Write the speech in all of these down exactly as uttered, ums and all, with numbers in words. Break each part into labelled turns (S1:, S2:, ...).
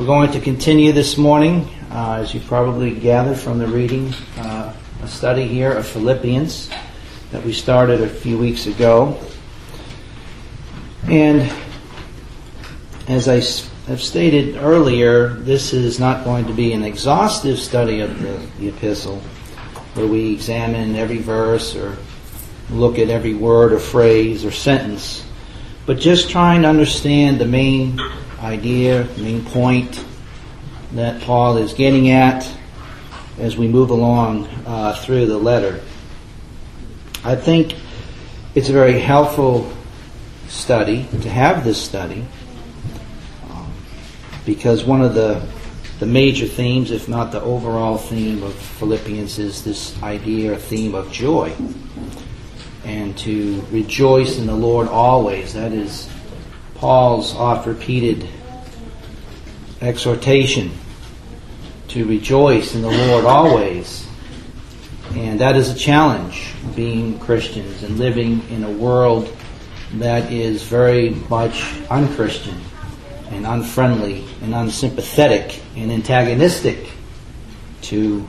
S1: We're going to continue this morning, uh, as you probably gathered from the reading, uh, a study here of Philippians that we started a few weeks ago. And as I have stated earlier, this is not going to be an exhaustive study of the, the epistle, where we examine every verse or look at every word or phrase or sentence, but just trying to understand the main idea, main point that Paul is getting at as we move along uh, through the letter. I think it's a very helpful study to have this study um, because one of the the major themes, if not the overall theme of Philippians, is this idea or theme of joy, and to rejoice in the Lord always. That is Paul's oft-repeated exhortation to rejoice in the Lord always. And that is a challenge, being Christians and living in a world that is very much unchristian and unfriendly and unsympathetic and antagonistic to,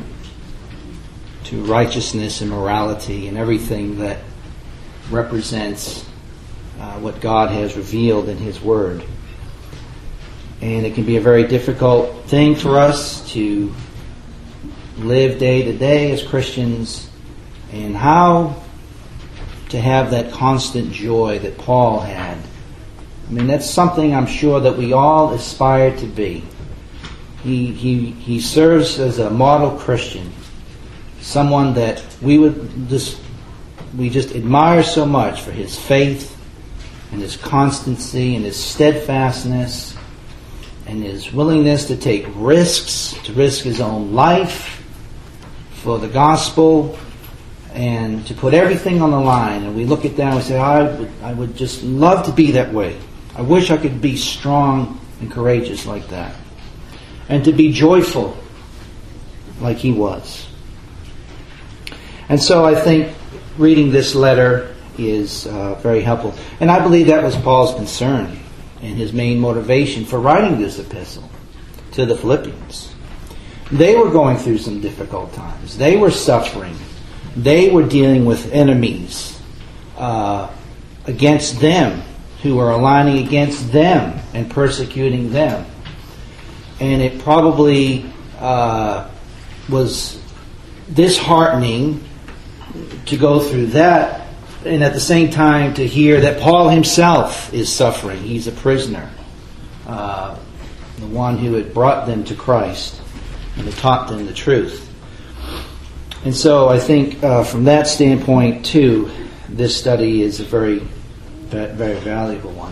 S1: to righteousness and morality and everything that represents Uh, what God has revealed in His Word. And it can be a very difficult thing for us to live day to day as Christians, and how to have that constant joy that Paul had. I mean, that's something I'm sure that we all aspire to be. He, he, he serves as a model Christian, someone that we would just, we just admire so much for his faith, and his constancy, and his steadfastness, and his willingness to take risks, to risk his own life for the gospel, and to put everything on the line. And we look at that and we say, I would, I would just love to be that way. I wish I could be strong and courageous like that. And to be joyful like he was. And so I think reading this letter is uh, very helpful. And I believe that was Paul's concern and his main motivation for writing this epistle to the Philippians. They were going through some difficult times. They were suffering. They were dealing with enemies uh, against them, who were aligning against them and persecuting them. And it probably uh, was disheartening to go through that, and at the same time to hear that Paul himself is suffering. He's a prisoner. Uh, the one who had brought them to Christ and had taught them the truth. And so I think uh, from that standpoint too, this study is a very, very valuable one.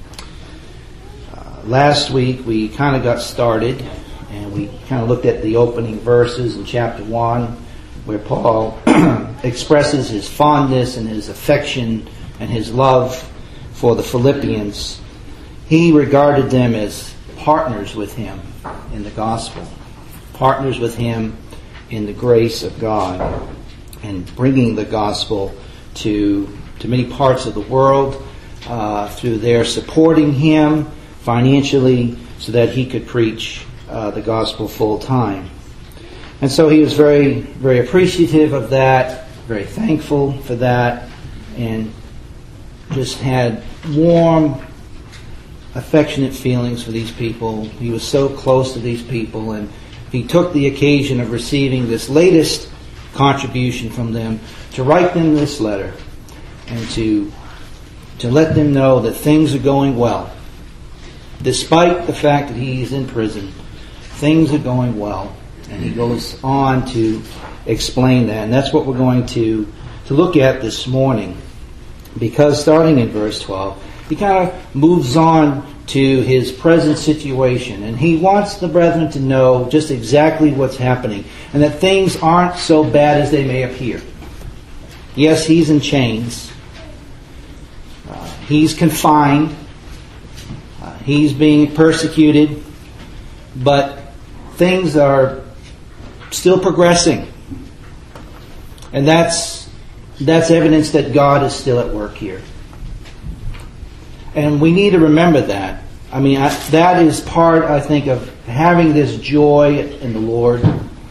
S1: Uh, last week we kind of got started and we kind of looked at the opening verses in chapter one, where Paul expresses his fondness and his affection and his love for the Philippians. He regarded them as partners with him in the gospel, partners with him in the grace of God, and bringing the gospel to to many parts of the world uh, through their supporting him financially so that he could preach uh, the gospel full time. And so he was very, very appreciative of that, very thankful for that, and just had warm, affectionate feelings for these people. He was so close to these people, and he took the occasion of receiving this latest contribution from them to write them this letter and to, to let them know that things are going well. Despite the fact that he's in prison, things are going well. And he goes on to explain that. And that's what we're going to, to look at this morning. Because starting in verse twelve, he kind of moves on to his present situation. And he wants the brethren to know just exactly what's happening. And that things aren't so bad as they may appear. Yes, he's in chains. Uh, he's confined. Uh, he's being persecuted. But things are still progressing. And that's that's evidence that God is still at work here. And we need to remember that I mean, I, that is part, I think, of having this joy in the Lord.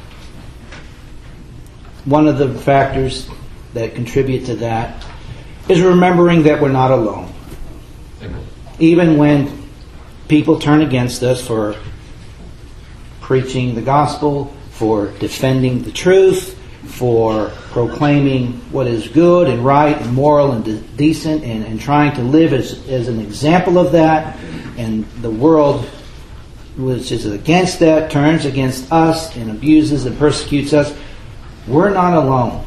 S1: One of the factors that contribute to that is remembering that we're not alone. Even when people turn against us for preaching the gospel, for defending the truth, for proclaiming what is good and right and moral and de- decent and, and trying to live as, as an example of that, and the world, which is against that, turns against us and abuses and persecutes us, we're not alone.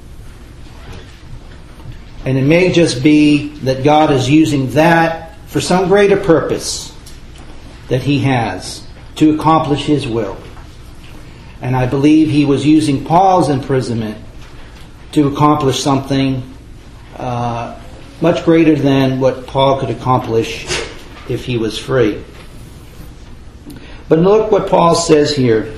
S1: And it may just be that God is using that for some greater purpose that He has to accomplish His will. And I believe He was using Paul's imprisonment to accomplish something uh, much greater than what Paul could accomplish if he was free. But look what Paul says here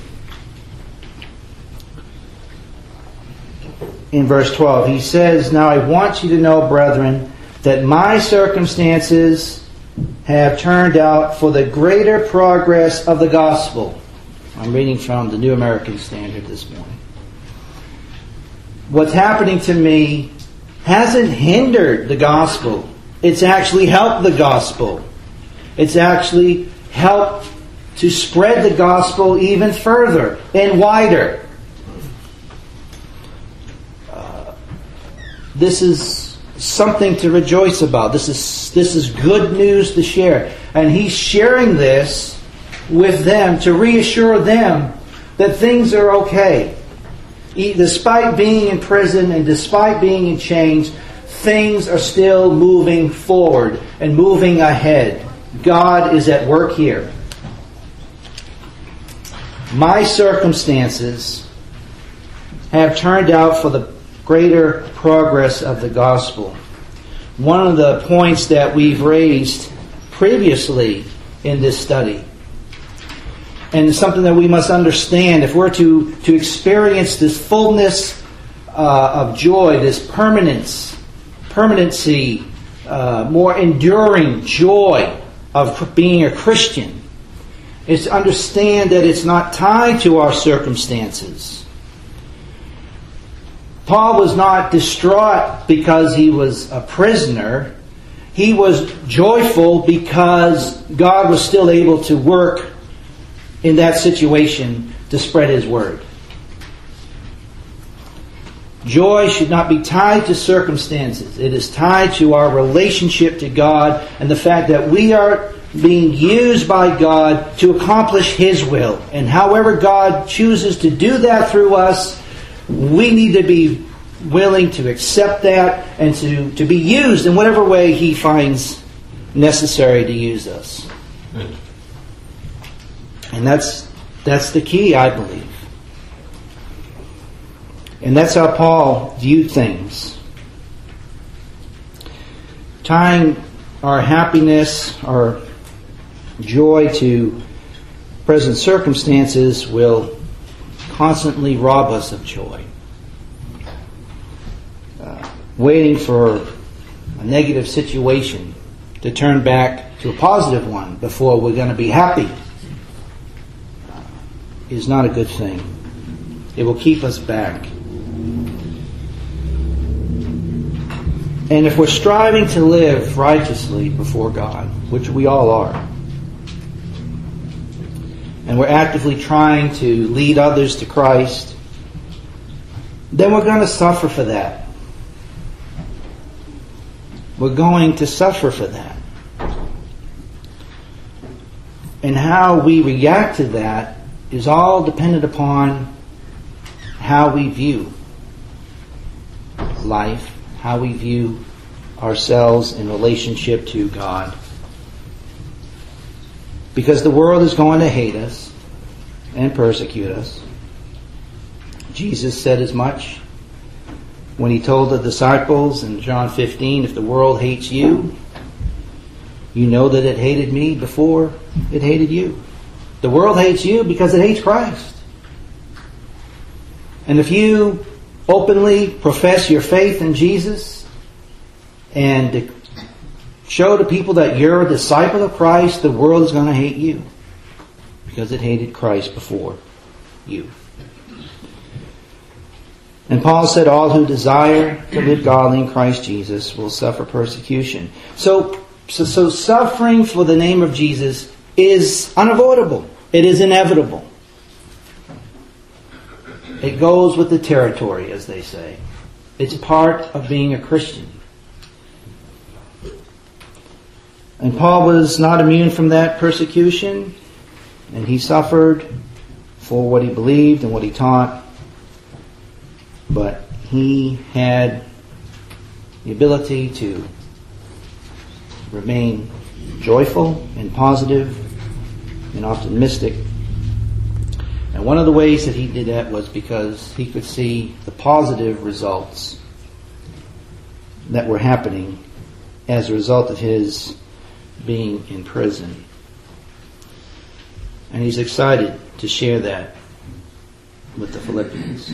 S1: in verse twelve. He says, "Now I want you to know, brethren, that my circumstances have turned out for the greater progress of the gospel." I'm reading from the New American Standard this morning. What's happening to me hasn't hindered the gospel. It's actually helped the gospel. It's actually helped to spread the gospel even further and wider. Uh, this is something to rejoice about. This is this is good news to share. And he's sharing this with them to reassure them that things are okay. Despite being in prison and despite being in chains, things are still moving forward and moving ahead. God is at work here. My circumstances have turned out for the greater progress of the gospel. One of the points that we've raised previously in this study, and something that we must understand if we're to, to experience this fullness uh, of joy, this permanence, permanency, uh, more enduring joy of being a Christian, is to understand that it's not tied to our circumstances. Paul was not distraught because he was a prisoner. He was joyful because God was still able to work in that situation to spread His word. Joy should not be tied to circumstances. It is tied to our relationship to God and the fact that we are being used by God to accomplish His will. And however God chooses to do that through us, we need to be willing to accept that and to, to be used in whatever way He finds necessary to use us. And that's that's the key, I believe. And that's how Paul viewed things. Tying our happiness, our joy to present circumstances will constantly rob us of joy. Uh, waiting for a negative situation to turn back to a positive one before we're going to be happy uh, is not a good thing. It will keep us back. And if we're striving to live righteously before God, which we all are, and we're actively trying to lead others to Christ, then we're going to suffer for that. We're going to suffer for that. And how we react to that is all dependent upon how we view life, how we view ourselves in relationship to God. Because the world is going to hate us and persecute us. Jesus said as much when He told the disciples in John fifteen, if the world hates you, you know that it hated me before it hated you. The world hates you because it hates Christ. And if you openly profess your faith in Jesus and show to people that you're a disciple of Christ, the world is going to hate you. Because it hated Christ before you. And Paul said, all who desire to live godly in Christ Jesus will suffer persecution. So, so, so suffering for the name of Jesus is unavoidable. It is inevitable. It goes with the territory, as they say. It's part of being a Christian. And Paul was not immune from that persecution. And he suffered for what he believed and what he taught. But he had the ability to remain joyful and positive and optimistic. And one of the ways that he did that was because he could see the positive results that were happening as a result of his being in prison. And he's excited to share that with the Philippians.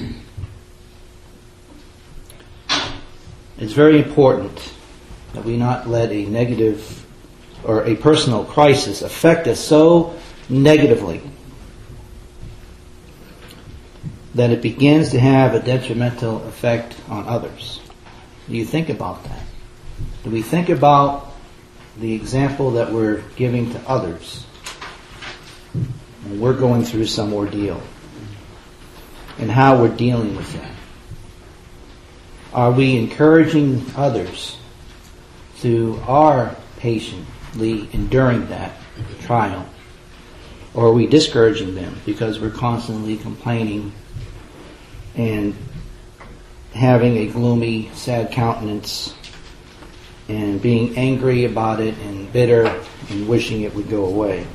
S1: It's very important that we not let a negative or a personal crisis affect us so negatively that it begins to have a detrimental effect on others. Do you think about that? Do we think about the example that we're giving to others when we're going through some ordeal and how we're dealing with that? Are we encouraging others through our patiently enduring that trial? Or are we discouraging them because we're constantly complaining and having a gloomy, sad countenance and being angry about it and bitter and wishing it would go away?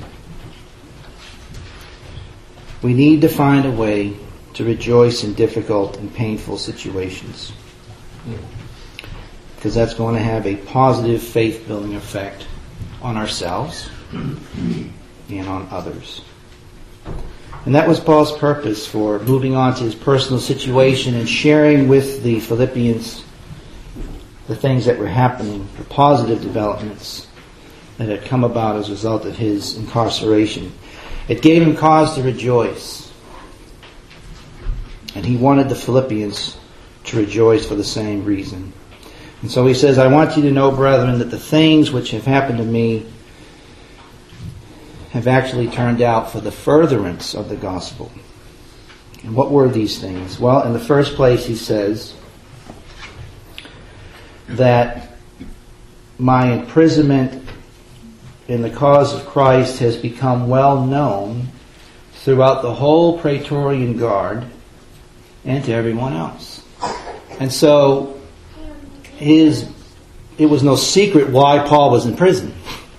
S1: We need to find a way to rejoice in difficult and painful situations, because that's going to have a positive faith-building effect on ourselves and on others. And that was Paul's purpose for moving on to his personal situation and sharing with the Philippians the things that were happening, the positive developments that had come about as a result of his incarceration. It gave him cause to rejoice. And he wanted the Philippians to rejoice for the same reason. And so he says, I want you to know, brethren, that the things which have happened to me have actually turned out for the furtherance of the gospel. And what were these things? Well, in the first place, he says that my imprisonment in the cause of Christ has become well known throughout the whole Praetorian Guard and to everyone else. And so his it was no secret why Paul was in prison.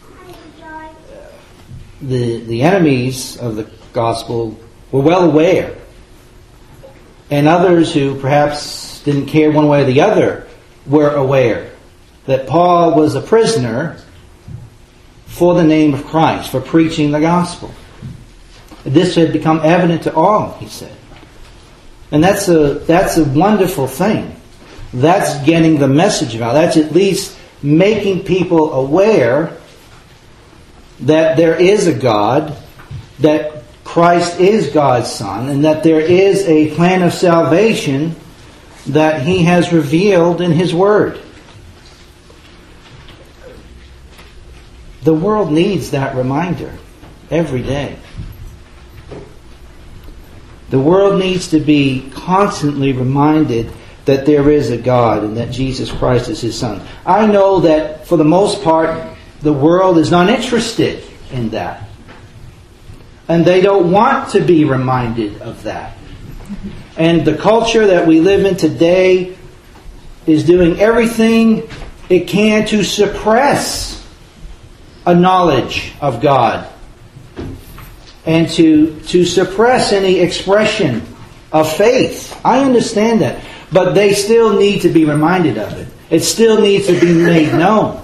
S1: The the enemies of the gospel were well aware. And others who perhaps didn't care one way or the other were aware that Paul was a prisoner for the name of Christ, for preaching the gospel. This had become evident to all, he said. And that's a that's a wonderful thing. That's getting the message out. That's at least making people aware that there is a God, that Christ is God's Son, and that there is a plan of salvation that He has revealed in His Word. The world needs that reminder every day. The world needs to be constantly reminded that there is a God and that Jesus Christ is His Son. I know that for the most part, the world is not interested in that. And they don't want to be reminded of that. And the culture that we live in today is doing everything it can to suppress a knowledge of God and to, to suppress any expression of faith. I understand that. But they still need to be reminded of it. It still needs to be made known.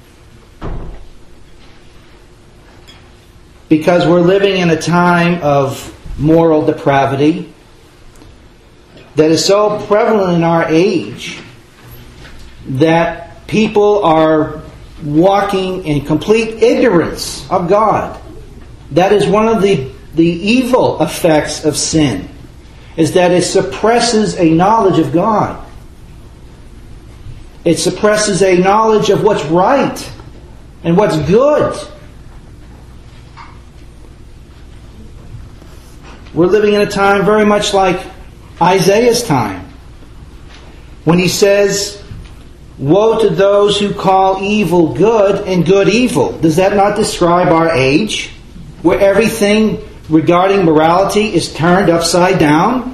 S1: Because we're living in a time of moral depravity that is so prevalent in our age that people are walking in complete ignorance of God. That is one of the, the evil effects of sin, is that it suppresses a knowledge of God. It suppresses a knowledge of what's right and what's good. We're living in a time very much like Isaiah's time, when he says, "Woe to those who call evil good and good evil." Does that not describe our age, where everything regarding morality is turned upside down?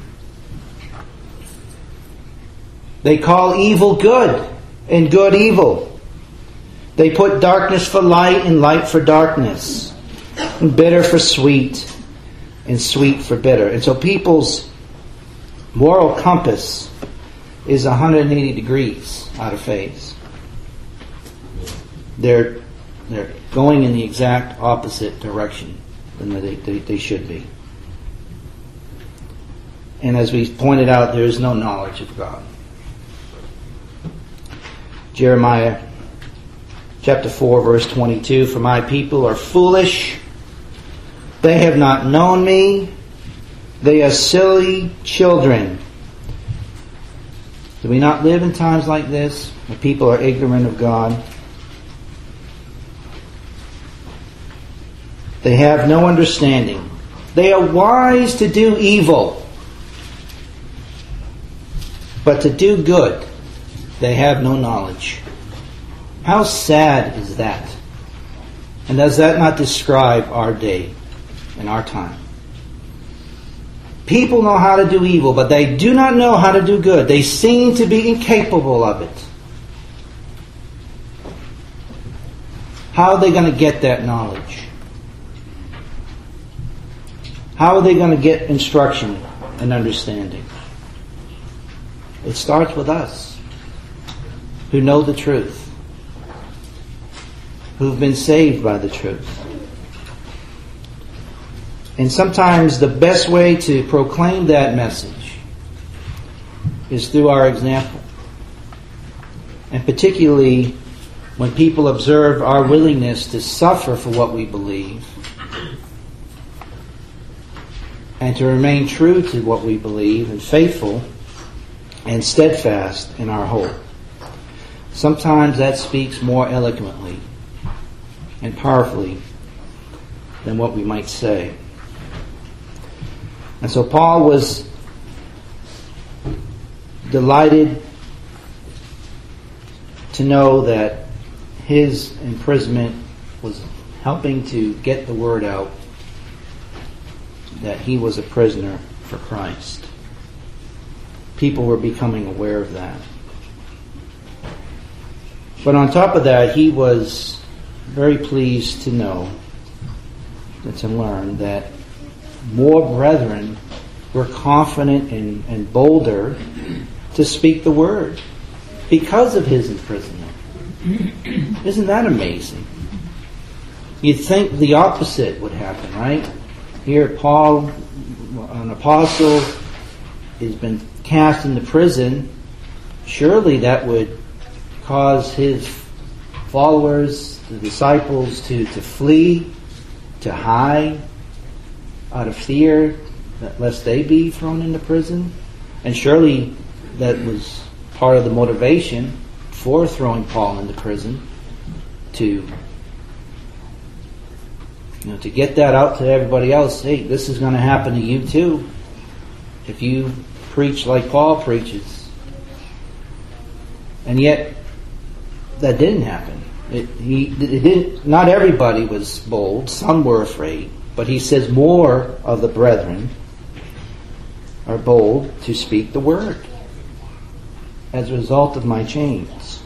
S1: They call evil good and good evil. They put darkness for light and light for darkness, and bitter for sweet and sweet for bitter. And so people's moral compass is one hundred eighty degrees out of phase. They're, they're going in the exact opposite direction than they, they, they should be. And as we pointed out, there is no knowledge of God. Jeremiah chapter four, verse twenty-two, "For my people are foolish. They have not known me. They are silly children." Do we not live in times like this, where people are ignorant of God? They have no understanding. They are wise to do evil, but to do good they have no knowledge. How sad is that? And does that not describe our day and our time? People know how to do evil, but they do not know how to do good. They seem to be incapable of it. How are they going to get that knowledge? How are they going to get instruction and understanding? It starts with us, who know the truth, who've been saved by the truth. And sometimes the best way to proclaim that message is through our example. And particularly when people observe our willingness to suffer for what we believe and to remain true to what we believe and faithful and steadfast in our hope. Sometimes that speaks more eloquently and powerfully than what we might say. And so Paul was delighted to know that his imprisonment was helping to get the word out that he was a prisoner for Christ. People were becoming aware of that. But on top of that, he was very pleased to know and to learn that more brethren were confident and, and bolder to speak the word because of his imprisonment. Isn't that amazing? You'd think the opposite would happen, right? Here Paul, an apostle, has been cast into prison. Surely that would cause his followers, the disciples, to, to flee, to hide, out of fear that lest they be thrown into prison. And surely that was part of the motivation for throwing Paul into prison, to you know, to get that out to everybody else. Hey, this is going to happen to you too if you preach like Paul preaches. And yet that didn't happen. It, he, it didn't. Not everybody was bold. Some were afraid. But he says more of the brethren are bold to speak the word as a result of my chains.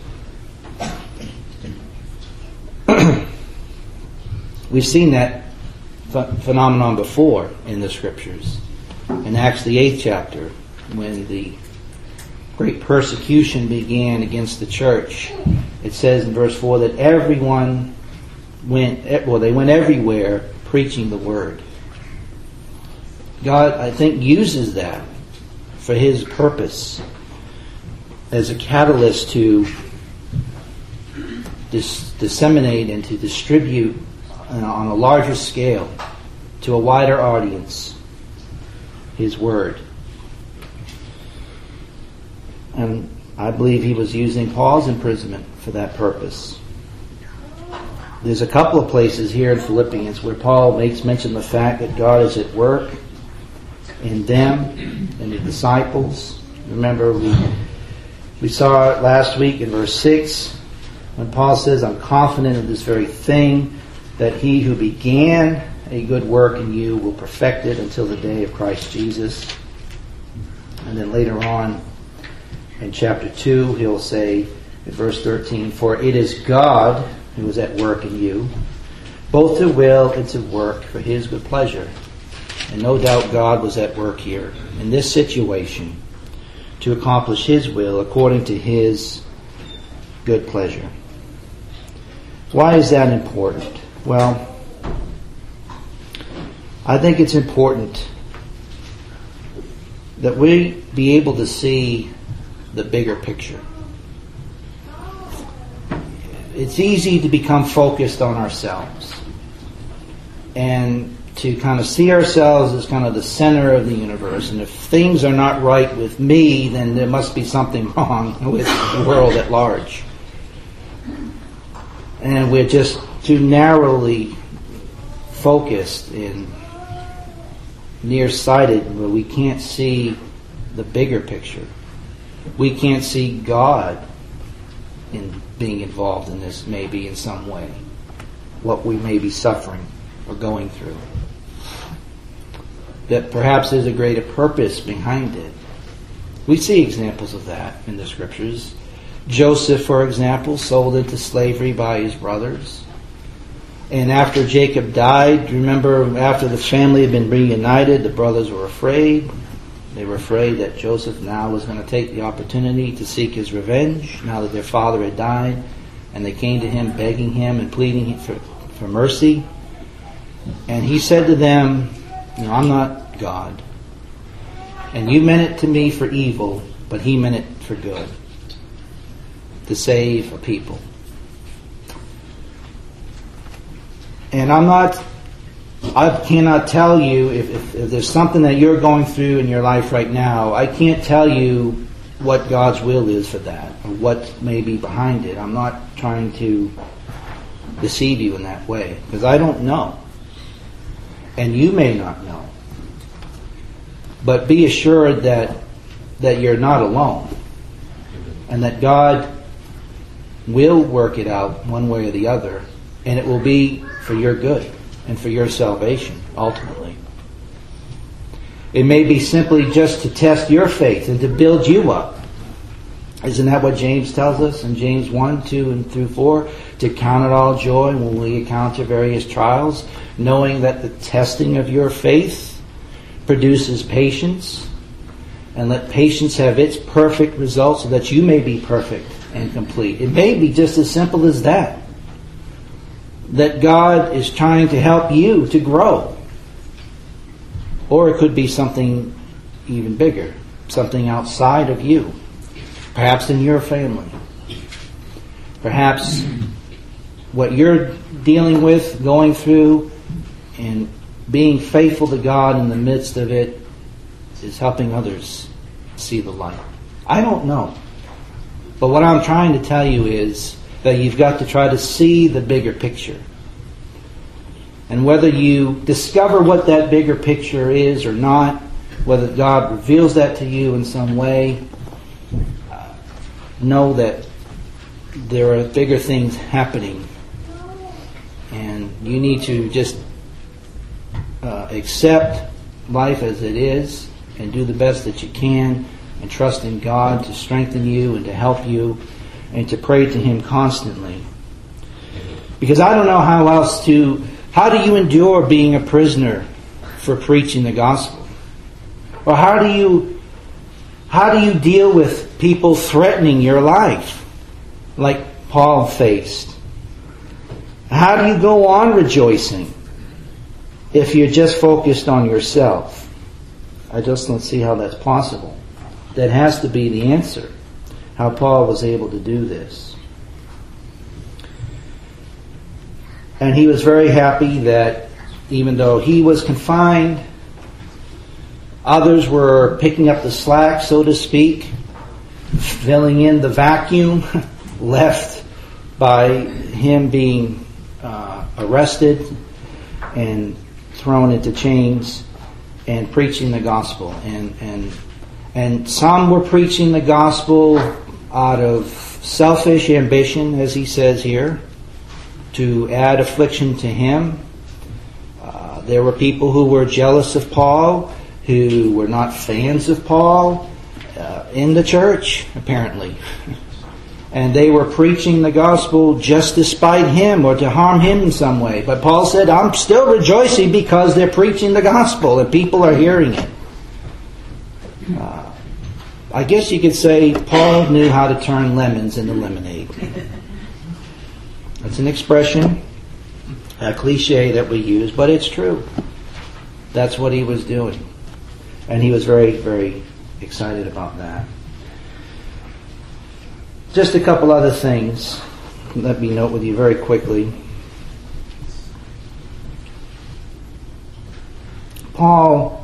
S1: We've seen that ph- phenomenon before in the scriptures. In Acts the eighth chapter, when the great persecution began against the church, it says in verse four that everyone went, well, they went everywhere preaching the word. God, I think, uses that for his purpose as a catalyst to dis- disseminate and to distribute uh, on a larger scale to a wider audience His Word. And I believe he was using Paul's imprisonment for that purpose. There's a couple of places here in Philippians where Paul makes mention of the fact that God is at work in them and the disciples. Remember, we we saw it last week in verse six when Paul says, I'm confident of this very thing, that he who began a good work in you will perfect it until the day of Christ Jesus. And then later on in chapter two, he'll say in verse thirteen, for it is God who is at work in you, both to will and to work for His good pleasure. And no doubt God was at work here in this situation to accomplish His will according to His good pleasure. Why is that important? Well, I think it's important that we be able to see the bigger picture. It's easy to become focused on ourselves and to kind of see ourselves as kind of the center of the universe. And if things are not right with me, then there must be something wrong with the world at large. And we're just too narrowly focused and nearsighted where we can't see the bigger picture. We can't see God in being involved in this maybe in some way, what we may be suffering or going through. That perhaps there's a greater purpose behind it. We see examples of that in the Scriptures. Joseph, for example, sold into slavery by his brothers. And after Jacob died, remember, after the family had been reunited, the brothers were afraid. They were afraid that Joseph now was going to take the opportunity to seek his revenge, now that their father had died. And they came to him begging him and pleading for, for mercy. And he said to them, you know, I'm not God. And you meant it to me for evil, but He meant it for good, to save a people. And I'm not, I cannot tell you if, if, if there's something that you're going through in your life right now, I can't tell you what God's will is for that, or what may be behind it. I'm not trying to deceive you in that way, because I don't know. And you may not know. But be assured that that you're not alone. And that God will work it out one way or the other. And it will be for your good and for your salvation, ultimately. It may be simply just to test your faith and to build you up. Isn't that what James tells us in James one, two, and through four? To count it all joy when we encounter various trials, knowing that the testing of your faith produces patience, and let patience have its perfect result so that you may be perfect and complete. It may be just as simple as that. That God is trying to help you to grow. Or it could be something even bigger, something outside of you. Perhaps in your family. Perhaps what you're dealing with, going through, and being faithful to God in the midst of it is helping others see the light. I don't know. But what I'm trying to tell you is that you've got to try to see the bigger picture. And whether you discover what that bigger picture is or not, whether God reveals that to you in some way, uh, know that there are bigger things happening. And you need to just uh, accept life as it is and do the best that you can and trust in God to strengthen you and to help you and to pray to Him constantly. Because I don't know how else to... How do you endure being a prisoner for preaching the gospel? Or how do you how do you deal with people threatening your life like Paul faced? How do you go on rejoicing if you're just focused on yourself? I just don't see how that's possible. That has to be the answer. How Paul was able to do this. And he was very happy that even though he was confined, others were picking up the slack, so to speak, filling in the vacuum left by him being uh, arrested and thrown into chains and preaching the gospel. And, and, and some were preaching the gospel out of selfish ambition, as he says here, to add affliction to him. Uh, there were people who were jealous of Paul, who were not fans of Paul uh, in the church, apparently. And they were preaching the gospel just to spite him or to harm him in some way. But Paul said, I'm still rejoicing because they're preaching the gospel and people are hearing it. Uh, I guess you could say Paul knew how to turn lemons into lemonade. That's an expression, a cliche that we use, but it's true. That's what he was doing. And he was very, very excited about that. Just a couple other things. Let me note with you very quickly. Paul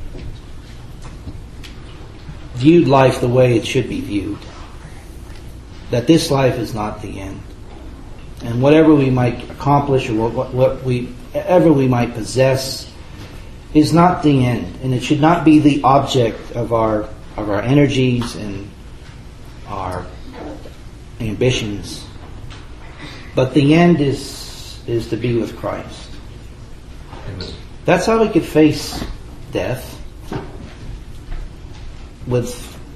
S1: viewed life the way it should be viewed. That this life is not the end. And whatever we might accomplish or what, what we ever we might possess is not the end. And it should not be the object of our of our energies and our ambitions. But the end is is to be with Christ. That's how we could face death with,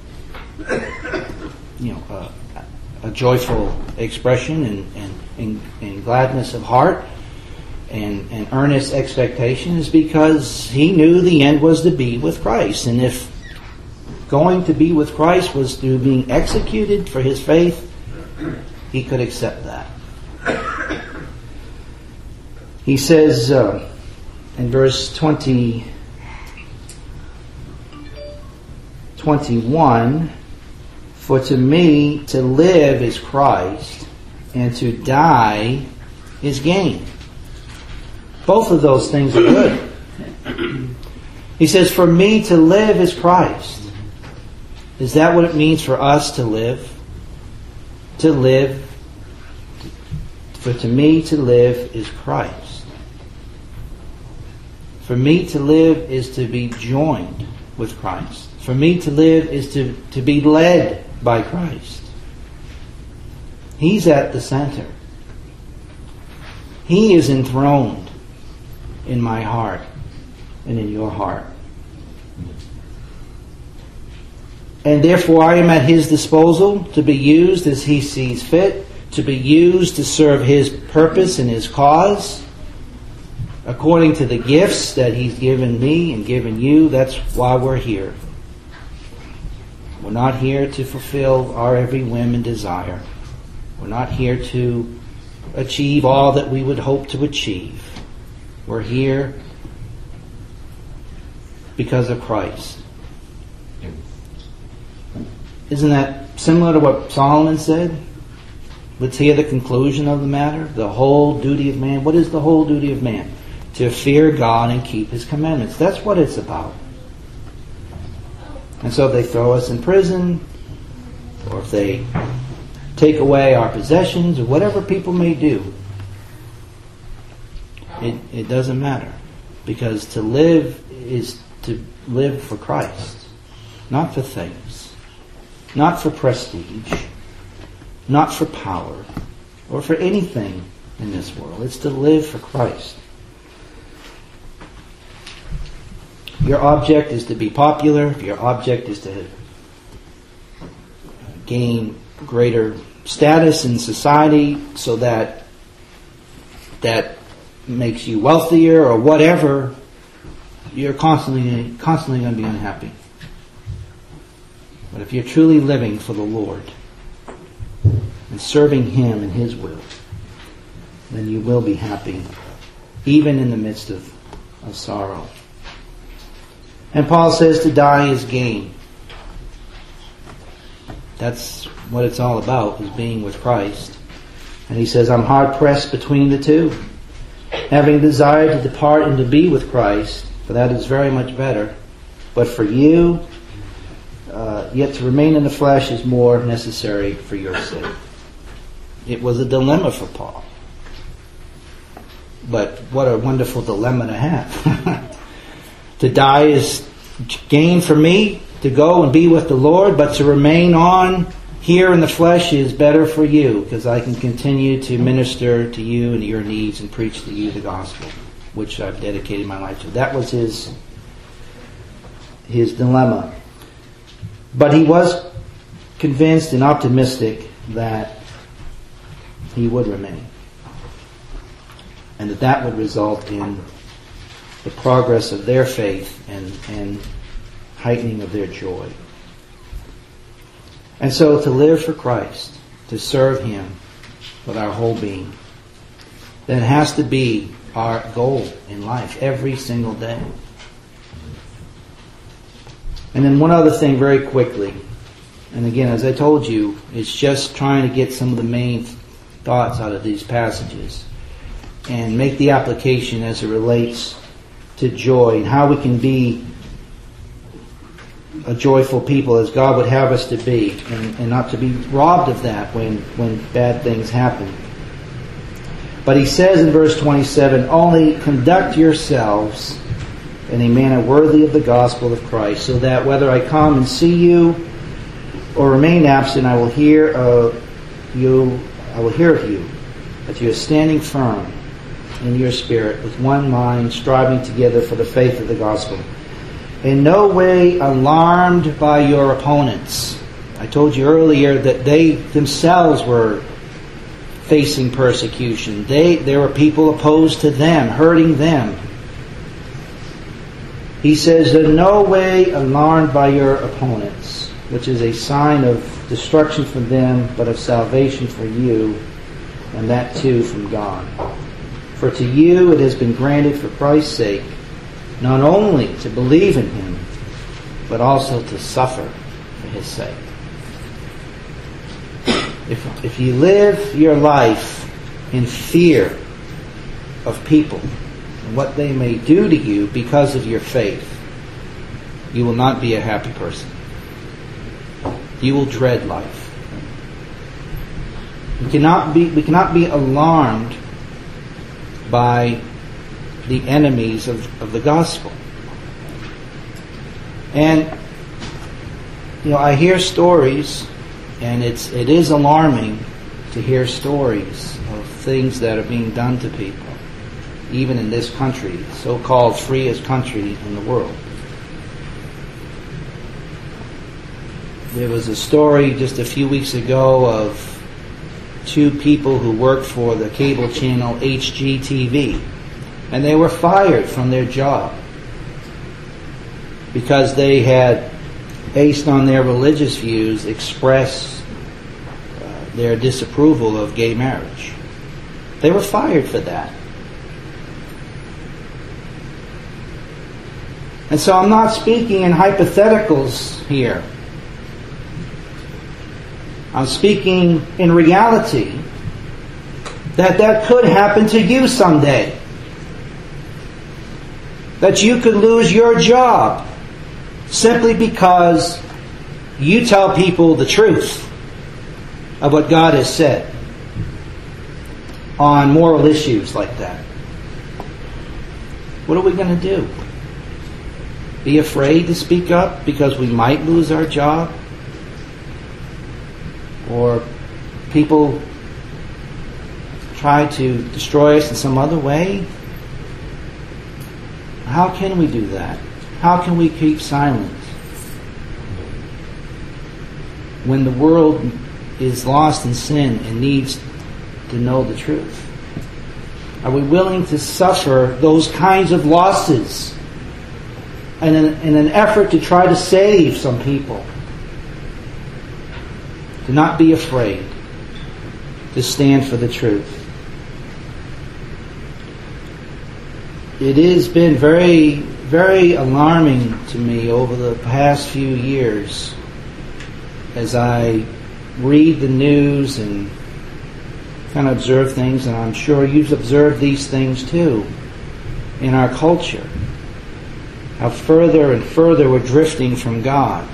S1: you know, a, a joyful expression and, and, and, and gladness of heart and, and earnest expectation, is because he knew the end was to be with Christ. And if going to be with Christ was through being executed for his faith, he could accept that. He says uh, in verse twenty, twenty-one, for to me to live is Christ, and to die is gain. Both of those things are good. He says, for me to live is Christ. Is that what it means for us to live? To live, for to me to live is Christ. For me to live is to be joined with Christ. For me to live is to, to be led by Christ. He's at the center. He is enthroned in my heart and in your heart. And therefore I am at his disposal to be used as he sees fit, to be used to serve his purpose and his cause, according to the gifts that he's given me and given you. That's why we're here. We're not here to fulfill our every whim and desire. We're not here to achieve all that we would hope to achieve. We're here because of Christ. Isn't that similar to what Solomon said? Let's hear the conclusion of the matter. The whole duty of man. What is the whole duty of man? To fear God and keep his commandments. That's what it's about. And so if they throw us in prison, or if they take away our possessions, or whatever people may do, it, it doesn't matter. Because to live is to live for Christ. Not for things. Not for prestige. Not for power. Or for anything in this world. It's to live for Christ. Your object is to be popular. Your object is to gain greater status in society so that that makes you wealthier or whatever. You're constantly, constantly going to be unhappy. But if you're truly living for the Lord and serving him in his will, then you will be happy, even in the midst of, of sorrow. And Paul says to die is gain. That's what it's all about, is being with Christ. And he says, I'm hard pressed between the two. having desired to depart and to be with Christ, for that is very much better. But for you, uh, yet to remain in the flesh is more necessary for your sake. It was a dilemma for Paul. But what a wonderful dilemma to have. To die is gain for me, to go and be with the Lord, but to remain on here in the flesh is better for you, because I can continue to minister to you and to your needs and preach to you the gospel, which I've dedicated my life to. That was his, his dilemma. But he was convinced and optimistic that he would remain, and that that would result in the progress of their faith and, and heightening of their joy. And so to live for Christ, to serve Him with our whole being, that has to be our goal in life every single day. And then one other thing very quickly, and again, as I told you, it's just trying to get some of the main thoughts out of these passages and make the application as it relates to joy and how we can be a joyful people as God would have us to be, and, and not to be robbed of that when, when bad things happen. But he says in verse twenty-seven, only conduct yourselves in a manner worthy of the gospel of Christ, so that whether I come and see you or remain absent, I will hear of you, I will hear of you, that you are standing firm in your spirit, with one mind, striving together for the faith of the gospel. In no way alarmed by your opponents. I told you earlier that they themselves were facing persecution. They, there were people opposed to them, hurting them. He says, in no way alarmed by your opponents, which is a sign of destruction for them, but of salvation for you, and that too from God. For to you it has been granted for Christ's sake, not only to believe in Him, but also to suffer for His sake. If, if you live your life in fear of people and what they may do to you because of your faith, you will not be a happy person. You will dread life. We cannot be, we cannot be alarmed by the enemies of, of the gospel. And, you know, I hear stories, and it's it is alarming to hear stories of things that are being done to people, even in this country, so-called freest country in the world. There was a story just a few weeks ago of two people who worked for the cable channel H G T V, and they were fired from their job because they had, based on their religious views, expressed uh, their disapproval of gay marriage. They were fired for that. And so I'm not speaking in hypotheticals here. I'm speaking in reality that that could happen to you someday. That you could lose your job simply because you tell people the truth of what God has said on moral issues like that. What are we going to do? Be afraid to speak up because we might lose our job? Or people try to destroy us in some other way? How can we do that? How can we keep silent when the world is lost in sin and needs to know the truth? Are we willing to suffer those kinds of losses in an, in an effort to try to save some people? To not be afraid, to stand for the truth. It has been very, very alarming to me over the past few years as I read the news and kind of observe things, and I'm sure you've observed these things too in our culture. How further and further we're drifting from God.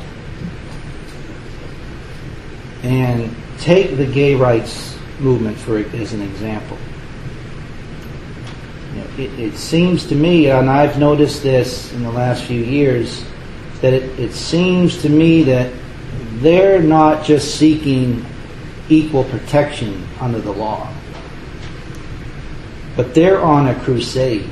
S1: And take the gay rights movement for as an example. You know, it, it seems to me, and I've noticed this in the last few years, that it, it seems to me that they're not just seeking equal protection under the law, but they're on a crusade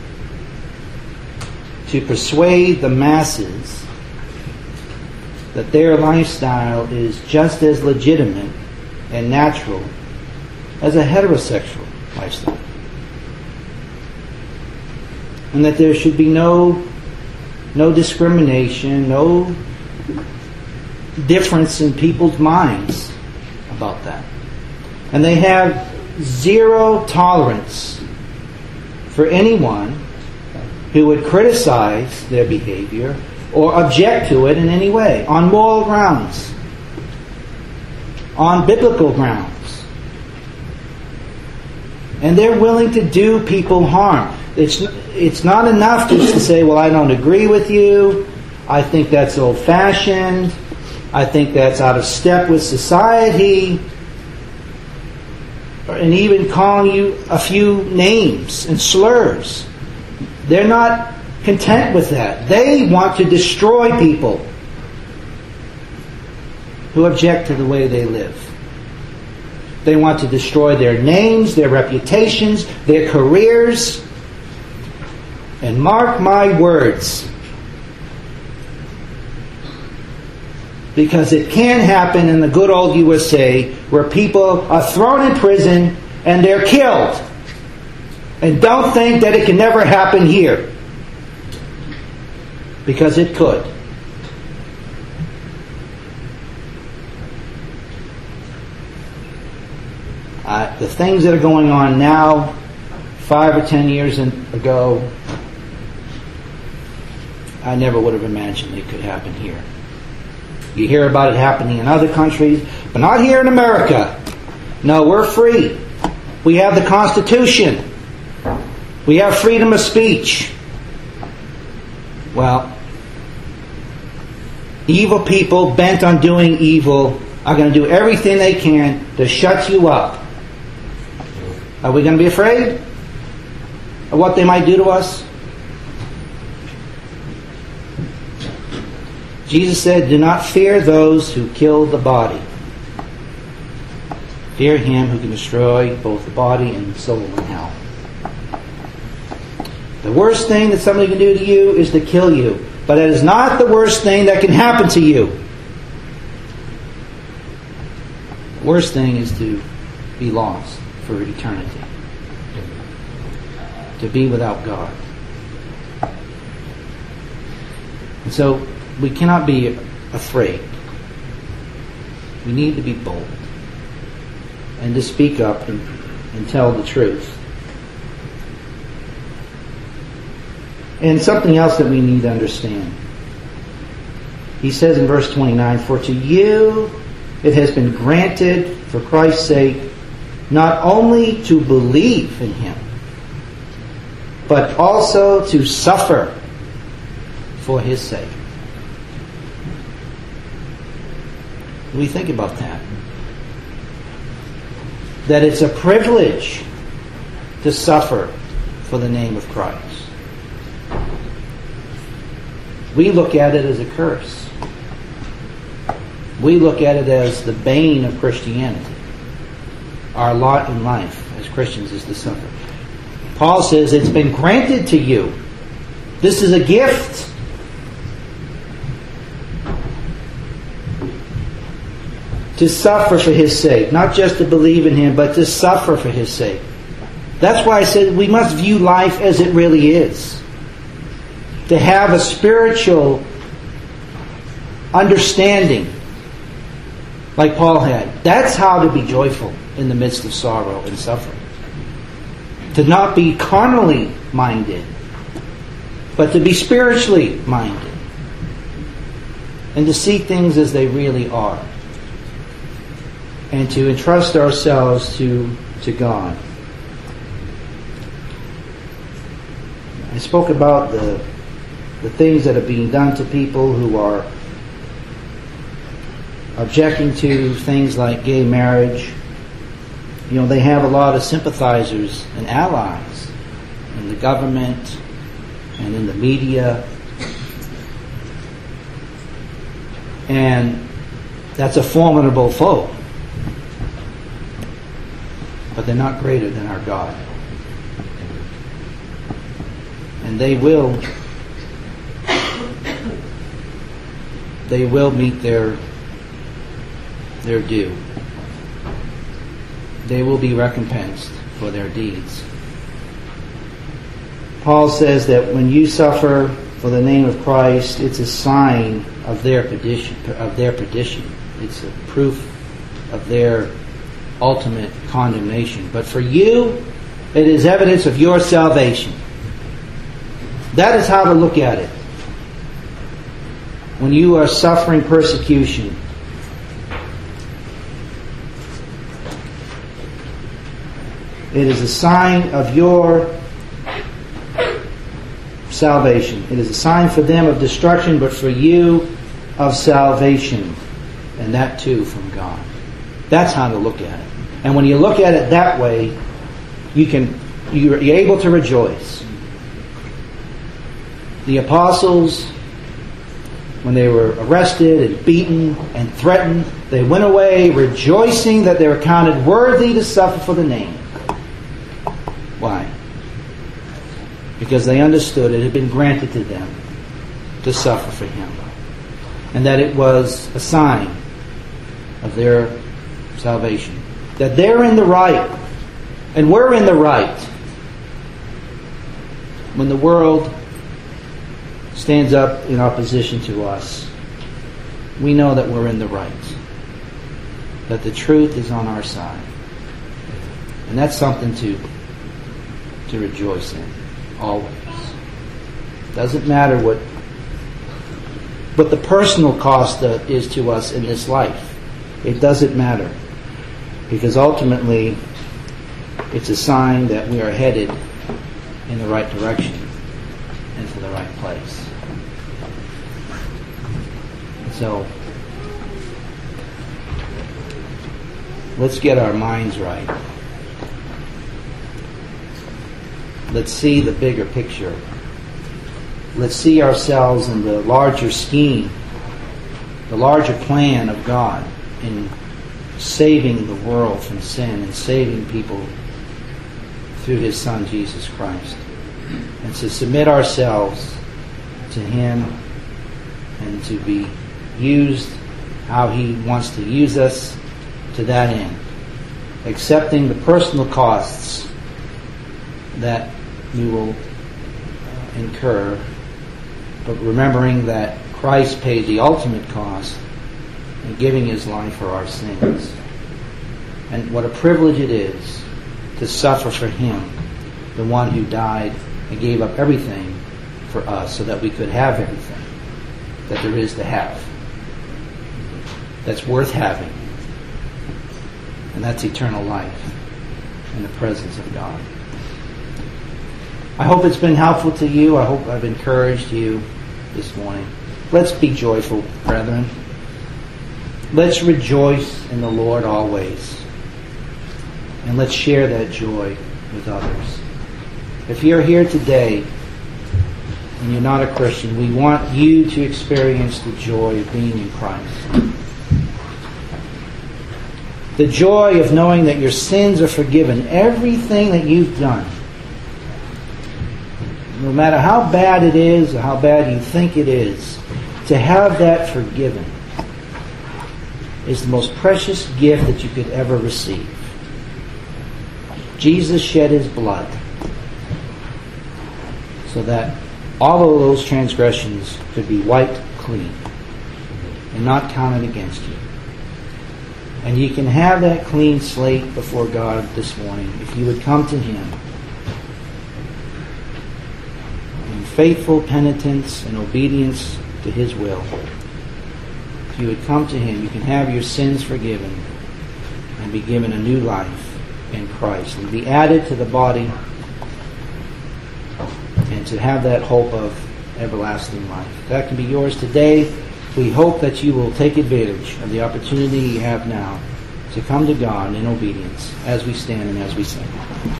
S1: to persuade the masses that their lifestyle is just as legitimate and natural as a heterosexual lifestyle. And that there should be no no discrimination, no difference in people's minds about that. And they have zero tolerance for anyone who would criticize their behavior or object to it in any way, on moral grounds, on biblical grounds. And they're willing to do people harm. It's, it's not enough just to say, well, I don't agree with you, I think that's old-fashioned, I think that's out of step with society, and even calling you a few names and slurs. They're not content with that. They want to destroy people who object to the way they live. They want to destroy their names, their reputations, their careers. And mark my words, because it can happen in the good old U S A where people are thrown in prison and they're killed. And don't think that it can never happen here. Because it could. Uh, the things that are going on now, five or ten years in, ago, I never would have imagined it could happen here. You hear about it happening in other countries, but not here in America. No, we're free. We have the Constitution. We have freedom of speech. Well, evil people bent on doing evil are going to do everything they can to shut you up. Are we going to be afraid of what they might do to us? Jesus said, do not fear those who kill the body. Fear him who can destroy both the body and the soul in hell. The worst thing that somebody can do to you is to kill you. But it is not the worst thing that can happen to you. The worst thing is to be lost for eternity. To be without God. And so we cannot be afraid. We need to be bold. And to speak up and, and tell the truth. And something else that we need to understand. He says in verse twenty-nine, for to you it has been granted for Christ's sake not only to believe in him, but also to suffer for his sake. We think about that. That it's a privilege to suffer for the name of Christ. We look at it as a curse. We look at it as the bane of Christianity. Our lot in life as Christians is to suffer. Paul says it's been granted to you. This is a gift. To suffer for his sake. Not just to believe in him, but to suffer for his sake. That's why I said we must view life as it really is. To have a spiritual understanding like Paul had. That's how to be joyful in the midst of sorrow and suffering. To not be carnally minded, but to be spiritually minded. And to see things as they really are. And to entrust ourselves to to God. I spoke about the the things that are being done to people who are objecting to things like gay marriage. You know, they have a lot of sympathizers and allies in the government and in the media. And that's a formidable foe. But they're not greater than our God. And they will they will meet their their due. They will be recompensed for their deeds. Paul says that when you suffer for the name of Christ, it's a sign of their perdition, of their perdition. It's a proof of their ultimate condemnation. But for you, it is evidence of your salvation. That is how to look at it. When you are suffering persecution, it is a sign of your salvation. It is a sign for them of destruction, but for you of salvation. And that too from God. That's how to look at it. And when you look at it that way, you can you're able to rejoice. The apostles, when they were arrested and beaten and threatened, they went away rejoicing that they were counted worthy to suffer for the name. Why? Because they understood it had been granted to them to suffer for Him. And that it was a sign of their salvation. That they're in the right. And we're in the right. When the world stands up in opposition to us, we know that we're in the right. That the truth is on our side. And that's something to, to rejoice in. Always. Doesn't matter what what the personal cost is to us in this life. It doesn't matter. Because ultimately, it's a sign that we are headed in the right direction and to the right place. So, let's get our minds right. Let's see the bigger picture. Let's see ourselves in the larger scheme, the larger plan of God in saving the world from sin and saving people through His Son, Jesus Christ. And to submit ourselves to Him and to be used how He wants to use us to that end. Accepting the personal costs that we will incur, but remembering that Christ paid the ultimate cost in giving His life for our sins. And what a privilege it is to suffer for Him, the one who died and gave up everything for us so that we could have everything that there is to have. That's worth having. And that's eternal life in the presence of God. I hope it's been helpful to you. I hope I've encouraged you this morning. Let's be joyful, brethren. Let's rejoice in the Lord always. And let's share that joy with others. If you're here today and you're not a Christian, we want you to experience the joy of being in Christ. The joy of knowing that your sins are forgiven. Everything that you've done. No matter how bad it is or how bad you think it is, to have that forgiven is the most precious gift that you could ever receive. Jesus shed His blood so that all of those transgressions could be wiped clean and not counted against you. And you can have that clean slate before God this morning if you would come to Him in faithful penitence and obedience to His will. If you would come to Him, you can have your sins forgiven and be given a new life in Christ and be added to the body, and to have that hope of everlasting life. That can be yours today. We hope that you will take advantage of the opportunity you have now to come to God in obedience as we stand and as we sing.